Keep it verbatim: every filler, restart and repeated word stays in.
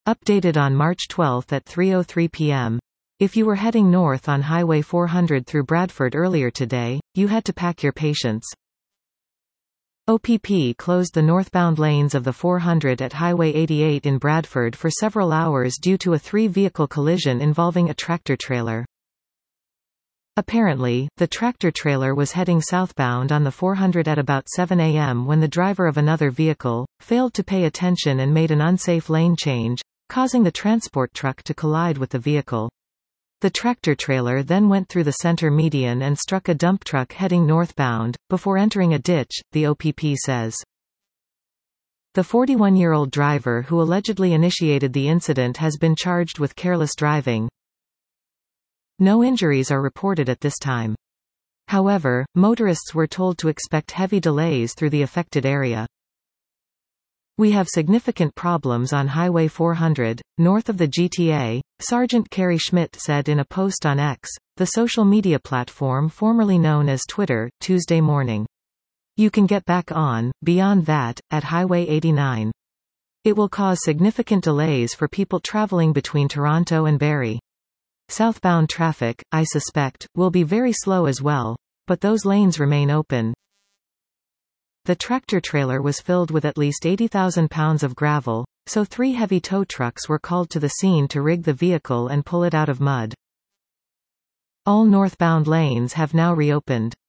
Updated on March twelfth at three oh three p m If you were heading north on Highway four hundred through Bradford earlier today, you had to pack your patience. O P P closed the northbound lanes of the four hundred at Highway eighty-eight in Bradford for several hours due to a three-vehicle collision involving a tractor-trailer. Apparently, the tractor-trailer was heading southbound on the four hundred at about seven a m when the driver of another vehicle failed to pay attention and made an unsafe lane change, causing the transport truck to collide with the vehicle. The tractor-trailer then went through the center median and struck a dump truck heading northbound, before entering a ditch, the O P P says. The forty-one-year-old driver who allegedly initiated the incident has been charged with careless driving. No injuries are reported at this time. However, motorists were told to expect heavy delays through the affected area. We have significant problems on Highway four hundred, north of the G T A, Sergeant Kerry Schmidt said in a post on X, the social media platform formerly known as Twitter, Tuesday morning. You can get back on, beyond that, at Highway eighty-nine. It will cause significant delays for people traveling between Toronto and Barrie. Southbound traffic, I suspect, will be very slow as well, but those lanes remain open. The tractor-trailer was filled with at least eighty thousand pounds of gravel, so three heavy tow trucks were called to the scene to rig the vehicle and pull it out of mud. All northbound lanes have now reopened.